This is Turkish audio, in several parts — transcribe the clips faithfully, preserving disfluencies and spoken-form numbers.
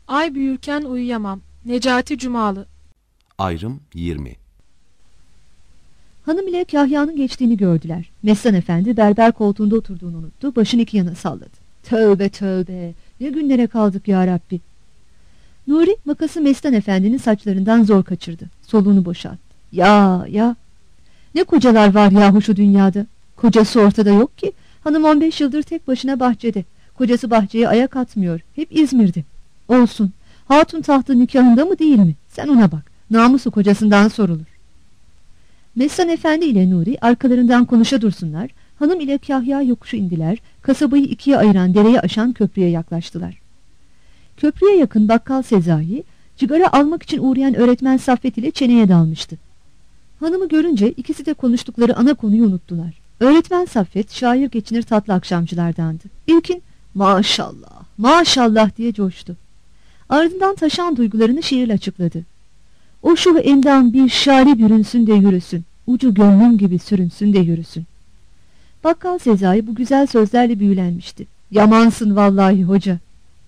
Ay büyürken uyuyamam. Necati Cumalı. Ayrım yirmi. Hanım ile Kahya'nın geçtiğini gördüler. Mestan Efendi berber koltuğunda oturduğunu unuttu. Başını iki yana salladı. Tövbe tövbe. Ne günlere kaldık ya Rabbi. Nuri makası Mestan Efendi'nin saçlarından zor kaçırdı. Soluğunu boşalttı. Ya ya. Ne kocalar var yahu şu dünyada. Kocası ortada yok ki. Hanım on beş yıldır tek başına bahçede. Kocası bahçeye ayak atmıyor. Hep İzmir'de. Olsun. Hatun tahtı nikahında mı değil mi? Sen ona bak. Namusu kocasından sorulur. Mestan Efendi ile Nuri arkalarından konuşa dursunlar. Hanım ile Kahya yokuşu indiler. Kasabayı ikiye ayıran dereyi aşan köprüye yaklaştılar. Köprüye yakın bakkal Sezai, cigara almak için uğrayan öğretmen Saffet ile çeneye dalmıştı. Hanımı görünce ikisi de konuştukları ana konuyu unuttular. Öğretmen Saffet şair geçinir tatlı akşamcılardandı. İlkin maşallah maşallah diye coştu. Ardından taşan duygularını şiirle açıkladı. O şu endam bir şari bürünsün de yürüsün, ucu gönlüm gibi sürünsün de yürüsün. Bakkal Sezai bu güzel sözlerle büyülenmişti. Yamansın vallahi hoca.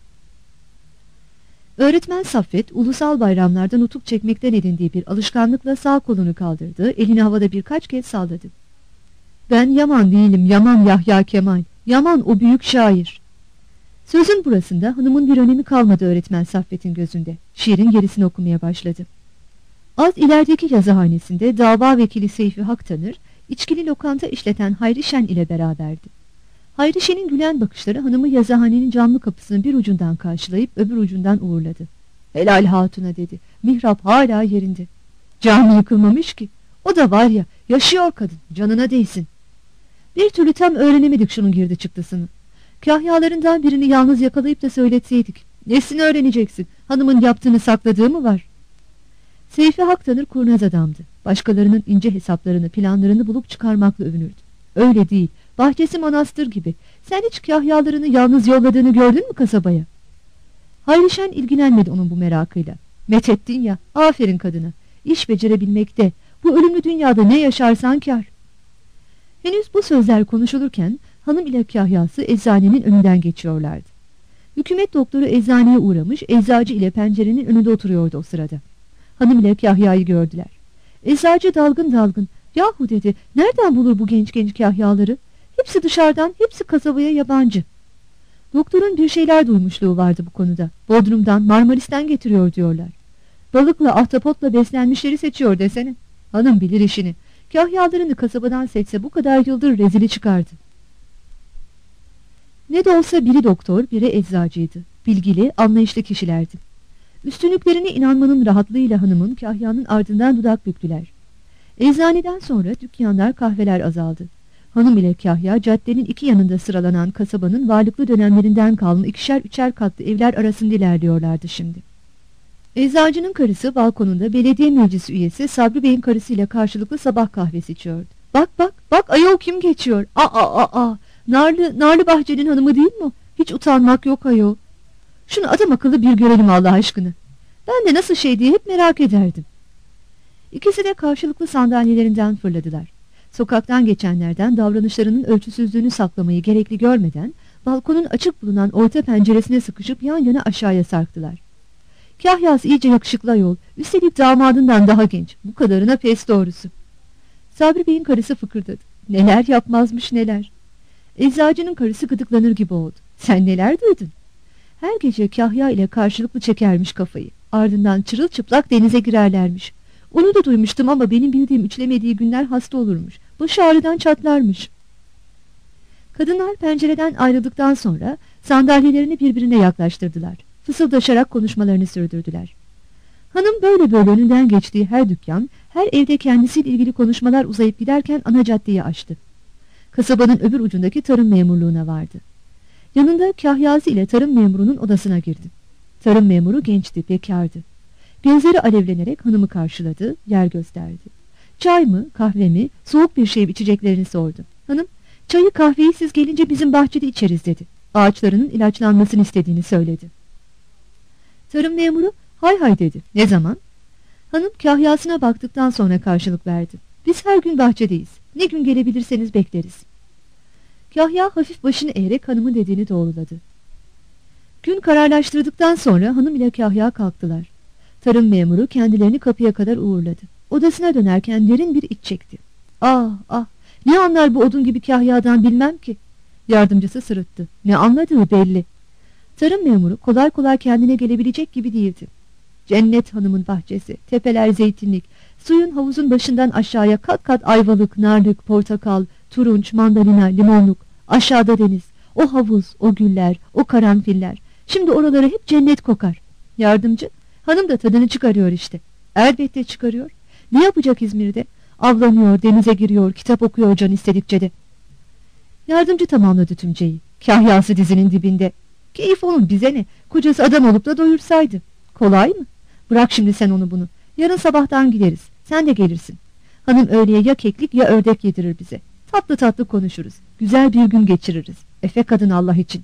Öğretmen Saffet ulusal bayramlarda nutuk çekmekten edindiği bir alışkanlıkla sağ kolunu kaldırdı, elini havada birkaç kez salladı. Ben Yaman değilim, Yaman Yahya Kemal, Yaman o büyük şair. Sözün burasında hanımın bir önemi kalmadı öğretmen Saffet'in gözünde. Şiirin gerisini okumaya başladı. Az ilerideki yazıhanesinde dava vekili Seyfi Haktanır, içkili lokanta işleten Hayri Şen ile beraberdi. Hayri Şen'in gülen bakışları hanımı yazıhanenin camlı kapısının bir ucundan karşılayıp öbür ucundan uğurladı. Helal hatuna dedi, mihrap hala yerinde. Cami yıkılmamış ki, o da var ya, yaşıyor kadın, canına değsin. Bir türlü tam öğrenemedik şunun girdi çıktısını. Kahyalarından birini yalnız yakalayıp da söyletseydik. Nesini öğreneceksin, hanımın yaptığını sakladığı mı var? Seyfi Haktanır kurnaz adamdı. Başkalarının ince hesaplarını, planlarını bulup çıkarmakla övünürdü. Öyle değil, bahçesi manastır gibi. Sen hiç kahyalarını yalnız yolladığını gördün mü kasabaya? Hayri Şen ilgilenmedi onun bu merakıyla. Methettin ya, aferin kadına. İş becerebilmekte, bu ölümlü dünyada ne yaşarsan kâr. Henüz bu sözler konuşulurken hanım ile kahyası eczanenin önünden geçiyorlardı. Hükümet doktoru eczaneye uğramış, eczacı ile pencerenin önünde oturuyordu o sırada. Hanım ile kahyayı gördüler. Eczacı dalgın dalgın, yahu dedi, nereden bulur bu genç genç kahyaları? Hepsi dışarıdan, hepsi kasabaya yabancı. Doktorun bir şeyler duymuşluğu vardı bu konuda. Bodrum'dan, Marmaris'ten getiriyor diyorlar. Balıkla, ahtapotla beslenmişleri seçiyor desene. Hanım bilir işini. Kahyalarını kasabadan seçse bu kadar yıldır rezili çıkardı. Ne de olsa biri doktor, biri eczacıydı. Bilgili, anlayışlı kişilerdi. Üstünlüklerine inanmanın rahatlığıyla hanımın kahyanın ardından dudak büktüler. Eczaneden sonra dükkanlar, kahveler azaldı. Hanım ile kahya caddenin iki yanında sıralanan kasabanın varlıklı dönemlerinden kalma ikişer üçer katlı evler arasında ilerliyorlardı şimdi. Eczacının karısı balkonunda belediye meclisi üyesi Sabri Bey'in karısıyla karşılıklı sabah kahvesi içiyordu. Bak bak bak ayol kim geçiyor? Aa aa aa Narlı, Narlı Bahçe'nin hanımı değil mi? Hiç utanmak yok ayol. Şunu adam akıllı bir görelim Allah aşkına. Ben de nasıl şey diye hep merak ederdim. İkisi de karşılıklı sandalyelerinden fırladılar. Sokaktan geçenlerden davranışlarının ölçüsüzlüğünü saklamayı gerekli görmeden balkonun açık bulunan orta penceresine sıkışıp yan yana aşağıya sarktılar. Kahyası iyice yakışıklı ayol, üstelik damadından daha genç, bu kadarına pes doğrusu. Sabri Bey'in karısı fıkırdadı. Neler yapmazmış neler. Eczacının karısı gıdıklanır gibi oldu. Sen neler duydun? Her gece kahya ile karşılıklı çekermiş kafayı. Ardından çırılçıplak denize girerlermiş. Onu da duymuştum ama benim bildiğim üçlemediği günler hasta olurmuş. Başı ağrıdan çatlarmış. Kadınlar pencereden ayrıldıktan sonra sandalyelerini birbirine yaklaştırdılar. Fısıldaşarak konuşmalarını sürdürdüler. Hanım böyle böyle önünden geçtiği her dükkan, her evde kendisiyle ilgili konuşmalar uzayıp giderken ana caddeyi açtı. Kasabanın öbür ucundaki tarım memurluğuna vardı. Yanında kahyası ile tarım memurunun odasına girdi. Tarım memuru gençti, bekardı. Gözleri alevlenerek hanımı karşıladı, yer gösterdi. Çay mı, kahve mi, soğuk bir şey içeceklerini sordu. Hanım, çayı kahveyi siz gelince bizim bahçede içeriz dedi. Ağaçlarının ilaçlanmasını istediğini söyledi. Tarım memuru, hay hay dedi. Ne zaman? Hanım kahyasına baktıktan sonra karşılık verdi. Biz her gün bahçedeyiz. Ne gün gelebilirseniz bekleriz. Kahya hafif başını eğerek hanımın dediğini doğruladı. Gün kararlaştırdıktan sonra hanım ile Kahya kalktılar. Tarım memuru kendilerini kapıya kadar uğurladı. Odasına dönerken derin bir iç çekti. Ah ah, ne anlar bu odun gibi Kahya'dan bilmem ki. Yardımcısı sırıttı. Ne anladığı belli. Tarım memuru kolay kolay kendine gelebilecek gibi değildi. Cennet hanımın bahçesi, tepeler zeytinlik, suyun havuzun başından aşağıya kat kat ayvalık, narlık, portakal, turunç, mandalina, limonluk, aşağıda deniz, o havuz, o güller, o karanfiller. Şimdi oraları hep cennet kokar. Yardımcı, hanım da tadını çıkarıyor işte. Elbette çıkarıyor. Ne yapacak İzmir'de? Avlanıyor, denize giriyor, kitap okuyor can istedikçe de. Yardımcı tamamladı tümceyi. Kahyası dizinin dibinde. Keyif onun, bize ne? Kocası adam olup da doyursaydı. Kolay mı? Bırak şimdi sen onu bunu. Yarın sabahtan gideriz. Sen de gelirsin. Hanım öğleye ya keklik ya ördek yedirir bize. Tatlı tatlı konuşuruz. Güzel bir gün geçiririz. Efe kadın Allah için.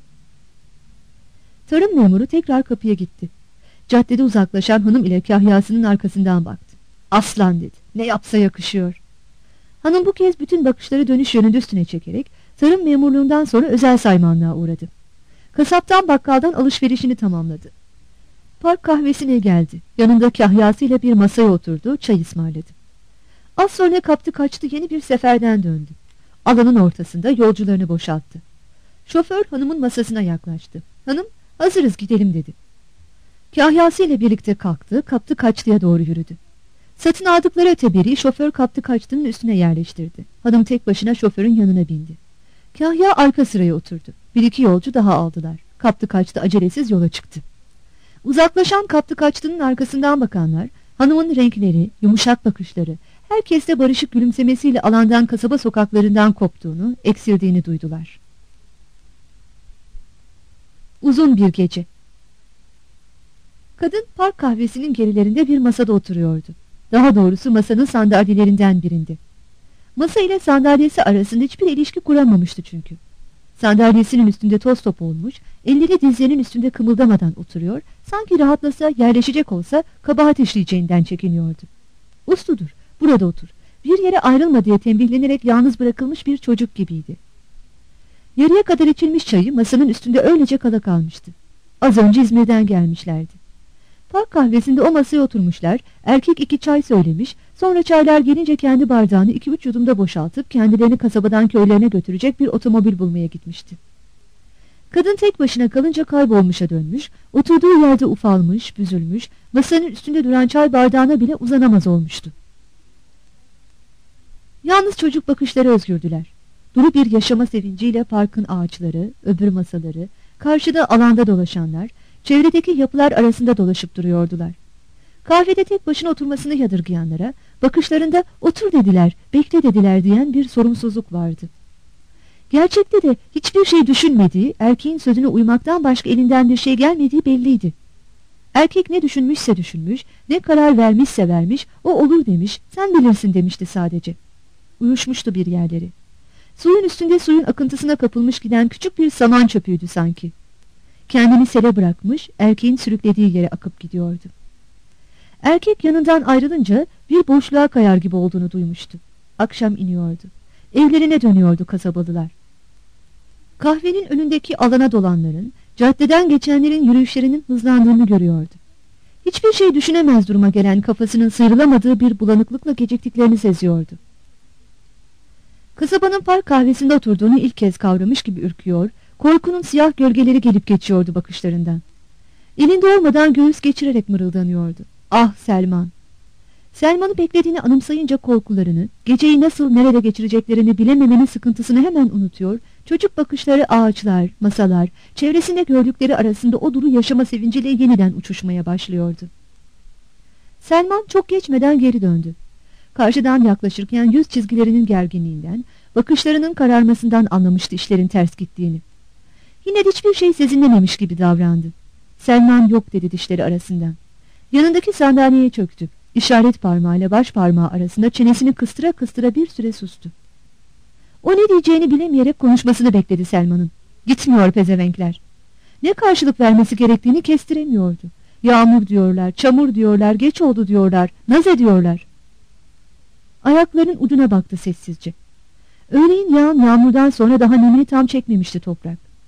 Tarım memuru tekrar kapıya gitti. Caddede uzaklaşan hanım ile Kahyasının arkasından baktı. Aslan dedi. Ne yapsa yakışıyor. Hanım bu kez bütün bakışları dönüş yönünde üstüne çekerek tarım memurluğundan sonra özel saymanlığa uğradı. Kasaptan bakkaldan alışverişini tamamladı. Park kahvesine geldi. Yanında Kahyasıyla bir masaya oturdu, çay ısmarladı. Az sonra kaptı kaçtı, yeni bir seferden döndü. Alanın ortasında yolcularını boşalttı. Şoför hanımın masasına yaklaştı. Hanım, hazırız gidelim dedi. Kahyasıyla birlikte kalktı, kaptı kaçtıya doğru yürüdü. Satın aldıkları öteberi şoför kaptı kaçtının üstüne yerleştirdi. Hanım tek başına şoförün yanına bindi. Kahya arka sıraya oturdu. Bir iki yolcu daha aldılar. Kaptı kaçtı acelesiz yola çıktı. Uzaklaşan kaptı kaçtının arkasından bakanlar, hanımın renkleri, yumuşak bakışları, herkeste barışık gülümsemesiyle alandan kasaba sokaklarından koptuğunu, eksildiğini duydular. Uzun bir gece. Kadın park kahvesinin gerilerinde bir masada oturuyordu. Daha doğrusu masanın sandalyelerinden birinde. Masa ile sandalyesi arasında hiçbir ilişki kuramamıştı çünkü. Sandalyesinin üstünde toz top olmuş, elleri dizlerinin üstünde kımıldamadan oturuyor, sanki rahatlasa, yerleşecek olsa kabahat işleyeceğinden çekiniyordu. Usludur, burada otur, bir yere ayrılma diye tembihlenerek yalnız bırakılmış bir çocuk gibiydi. Yarıya kadar içilmiş çayı masanın üstünde öylece kala kalmıştı. Az önce İzmir'den gelmişlerdi. Park kahvesinde o masaya oturmuşlar, erkek iki çay söylemiş, sonra çaylar gelince kendi bardağını iki üç yudumda boşaltıp kendilerini kasabadan köylerine götürecek bir otomobil bulmaya gitmişti. Kadın tek başına kalınca kaybolmuşa dönmüş, oturduğu yerde ufalmış, büzülmüş, masanın üstünde duran çay bardağına bile uzanamaz olmuştu. Yalnız çocuk bakışları özgürdüler. Duru bir yaşama sevinciyle parkın ağaçları, öbür masaları, karşıda alanda dolaşanlar, çevredeki yapılar arasında dolaşıp duruyordular. Kahvede tek başına oturmasını yadırgayanlara, bakışlarında otur dediler, bekle dediler diyen bir sorumsuzluk vardı. Gerçekte de hiçbir şey düşünmediği, erkeğin sözüne uymaktan başka elinden bir şey gelmediği belliydi. Erkek ne düşünmüşse düşünmüş, ne karar vermişse vermiş, o olur demiş, sen bilirsin demişti sadece. Uyuşmuştu bir yerleri. Suyun üstünde suyun akıntısına kapılmış giden küçük bir saman çöpüydü sanki. Kendini sele bırakmış, erkeğin sürüklediği yere akıp gidiyordu. Erkek yanından ayrılınca bir boşluğa kayar gibi olduğunu duymuştu. Akşam iniyordu. Evlerine dönüyordu kasabalılar. Kahvenin önündeki alana dolanların, caddeden geçenlerin yürüyüşlerinin hızlandığını görüyordu. Hiçbir şey düşünemez duruma gelen kafasının sıyrılamadığı bir bulanıklıkla geciktiklerini seziyordu. Kasabanın park kahvesinde oturduğunu ilk kez kavramış gibi ürküyor, korkunun siyah gölgeleri gelip geçiyordu bakışlarından. Elinde olmadan göğüs geçirerek mırıldanıyordu. Ah Selman! Selman'ı beklediğini anımsayınca korkularını, geceyi nasıl nerede geçireceklerini bilememenin sıkıntısını hemen unutuyor, çocuk bakışları ağaçlar, masalar, çevresinde gördükleri arasında o duru yaşama sevinciyle yeniden uçuşmaya başlıyordu. Selman çok geçmeden geri döndü. Karşıdan yaklaşırken yüz çizgilerinin gerginliğinden, bakışlarının kararmasından anlamıştı işlerin ters gittiğini. Yine de hiçbir şey sezinlememiş gibi davrandı. Selman yok dedi dişleri arasından. Yanındaki sandalyeye çöktü. İşaret parmağıyla baş parmağı arasında çenesini kıstıra kıstıra bir süre sustu. O ne diyeceğini bilemeyerek konuşmasını bekledi Selman'ın. Gitmiyor pezevenkler. Ne karşılık vermesi gerektiğini kestiremiyordu. Yağmur diyorlar, çamur diyorlar, geç oldu diyorlar, naz ediyorlar. Ayaklarının ucuna baktı sessizce. Öğleyin yağan yağmurdan sonra daha nemini tam çekmemişti toprak.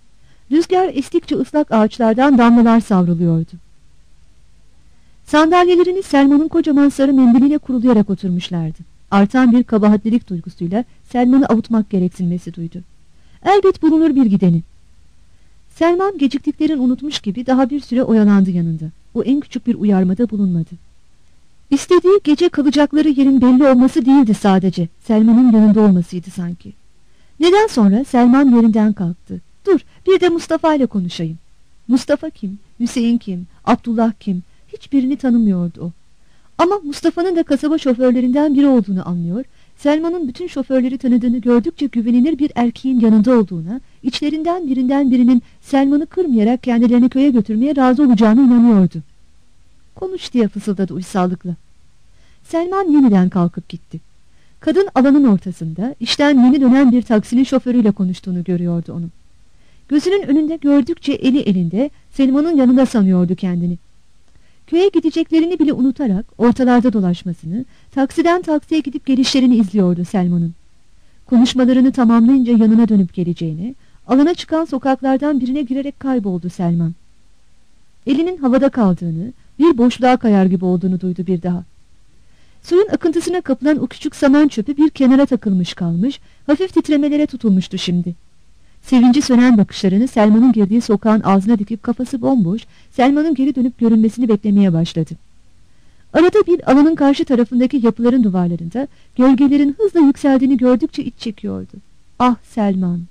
Rüzgar estikçe ıslak ağaçlardan damlalar savruluyordu. Sandalyelerini Selman'ın kocaman sarı mendiliyle kurulayarak oturmuşlardı. Artan bir kabahatlilik duygusuyla Selman'ı avutmak gereksinmesi duydu. Elbet bulunur bir gideni. Selman geciktiklerini unutmuş gibi daha bir süre oyalandı yanında. O en küçük bir uyarmada bulunmadı. İstediği gece kalacakları yerin belli olması değildi sadece. Selman'ın yanında olmasıydı sanki. Neden sonra Selman yerinden kalktı. Dur, bir de Mustafa ile konuşayım. Mustafa kim? Hüseyin kim? Abdullah kim? Hiçbirini tanımıyordu o. Ama Mustafa'nın da kasaba şoförlerinden biri olduğunu anlıyor, Selman'ın bütün şoförleri tanıdığını gördükçe güvenilir bir erkeğin yanında olduğuna, içlerinden birinden birinin Selman'ı kırmayarak kendilerini köye götürmeye razı olacağına inanıyordu. Konuş diye fısıldadı uysallıkla. Selman yeniden kalkıp gitti. Kadın alanın ortasında, işten yeni dönen bir taksinin şoförüyle konuştuğunu görüyordu onu. Gözünün önünde gördükçe eli elinde, Selman'ın yanında sanıyordu kendini. Köye gideceklerini bile unutarak ortalarda dolaşmasını, taksiden taksiye gidip gelişlerini izliyordu Selman'ın. Konuşmalarını tamamlayınca yanına dönüp geleceğini, alana çıkan sokaklardan birine girerek kayboldu Selman. Elinin havada kaldığını, bir boşluğa kayar gibi olduğunu duydu bir daha. Suyun akıntısına kapılan o küçük saman çöpü bir kenara takılmış kalmış, hafif titremelere tutulmuştu şimdi. Sevinci sönen bakışlarını Selman'ın girdiği sokağın ağzına dikip kafası bomboş, Selman'ın geri dönüp görünmesini beklemeye başladı. Arada bir alanın karşı tarafındaki yapıların duvarlarında gölgelerin hızla yükseldiğini gördükçe iç çekiyordu. Ah Selman!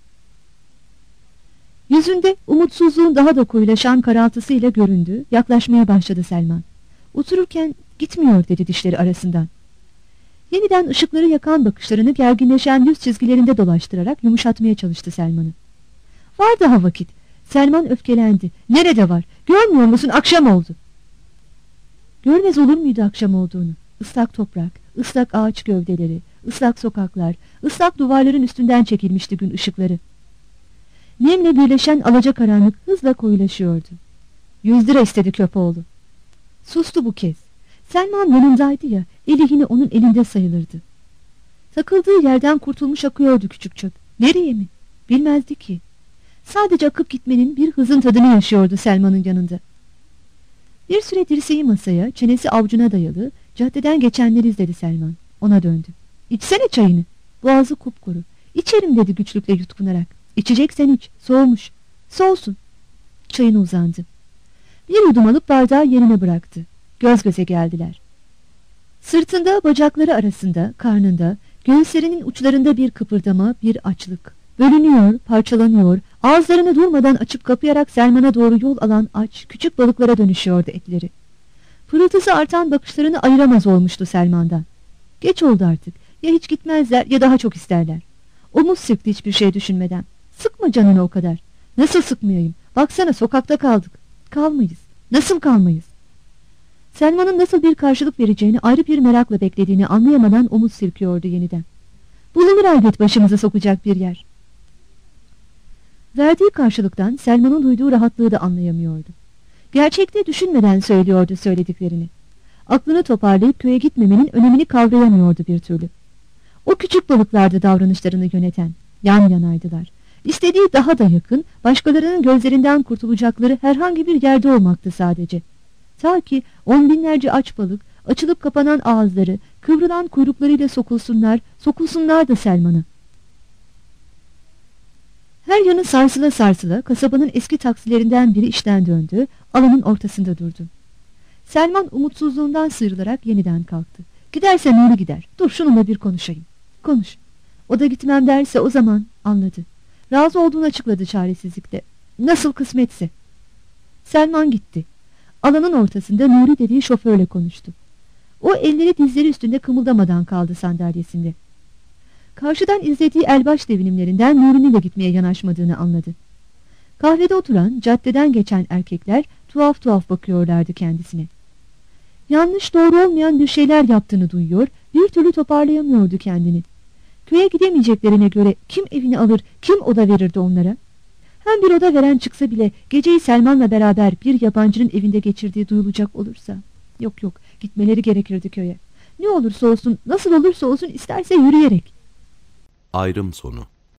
Yüzünde umutsuzluğun daha da koyulaşan karaltısıyla göründü, yaklaşmaya başladı Selman. Otururken gitmiyor dedi dişleri arasından. Yeniden ışıkları yakan bakışlarını gerginleşen yüz çizgilerinde dolaştırarak yumuşatmaya çalıştı Selman'ı. Var daha vakit. Selman öfkelendi. Nerede var? Görmüyor musun? Akşam oldu. Görmez olur muydu akşam olduğunu? Islak toprak, ıslak ağaç gövdeleri, ıslak sokaklar, ıslak duvarların üstünden çekilmişti gün ışıkları. Nemle birleşen alacakaranlık hızla koyulaşıyordu. Yüz lira istedi Köpoğlu. Sustu bu kez. Selman yanındaydı ya, eli yine onun elinde sayılırdı. Takıldığı yerden kurtulmuş akıyordu küçük çöp. Nereye mi? Bilmezdi ki. Sadece akıp gitmenin bir hızın tadını yaşıyordu Selman'ın yanında. Bir süre dirseği masaya, çenesi avucuna dayalı, caddeden geçenleri izledi Selman. Ona döndü. İçsene çayını. Boğazı kupkuru. İçerim dedi güçlükle yutkunarak. İçeceksen iç, soğumuş. Soğusun. Çayına uzandı. Bir yudum alıp bardağı yerine bıraktı. Göz göze geldiler. Sırtında, bacakları arasında, karnında, göğüslerinin uçlarında bir kıpırdama, bir açlık. Bölünüyor, parçalanıyor, ağızlarını durmadan açıp kapayarak Selman'a doğru yol alan aç, küçük balıklara dönüşüyordu etleri. Pırıltısı artan bakışlarını ayıramaz olmuştu Selman'dan. Geç oldu artık, ya hiç gitmezler ya daha çok isterler. Omuz sıktı hiçbir şey düşünmeden. Sıkma canını o kadar. Nasıl sıkmayayım? Baksana sokakta kaldık. Kalmayız. Nasıl kalmayız? Selman'ın nasıl bir karşılık vereceğini ayrı bir merakla beklediğini anlayamadan omuz silkiyordu yeniden. Bulunur elbet başımıza sokacak bir yer. Verdiği karşılıktan Selman'ın duyduğu rahatlığı da anlayamıyordu. Gerçekte düşünmeden söylüyordu söylediklerini. Aklını toparlayıp köye gitmemenin önemini kavrayamıyordu bir türlü. O küçük balıklardı davranışlarını yöneten. Yan yanaydılar. İstediği daha da yakın, başkalarının gözlerinden kurtulacakları herhangi bir yerde olmaktı sadece. Ta ki on binlerce aç balık, açılıp kapanan ağızları, kıvrılan kuyruklarıyla sokulsunlar, sokulsunlar da Selman'ı. Her yanı sarsıla sarsıla kasabanın eski taksilerinden biri işten döndü, alanın ortasında durdu. Selman umutsuzluğundan sıyrılarak yeniden kalktı. Giderse Nuri gider, dur şununla bir konuşayım. Konuş. O da gitmem derse o zaman anladı. Razı olduğunu açıkladı çaresizlikle. Nasıl kısmetse. Selman gitti. Alanın ortasında Nuri dediği şoförle konuştu. O elleri dizleri üstünde kımıldamadan kaldı sandalyesinde. Karşıdan izlediği elbaş devinimlerinden Nuri'nin de gitmeye yanaşmadığını anladı. Kahvede oturan, caddeden geçen erkekler tuhaf tuhaf bakıyorlardı kendisine. Yanlış doğru olmayan bir şeyler yaptığını duyuyor, bir türlü toparlayamıyordu kendini. Köye gidemeyeceklerine göre kim evini alır, kim oda verirdi onlara? Hem bir oda veren çıksa bile geceyi Selman'la beraber bir yabancının evinde geçirdiği duyulacak olursa... Yok yok, gitmeleri gerekirdi köye. Ne olursa olsun, nasıl olursa olsun isterse yürüyerek. Ayrım sonu.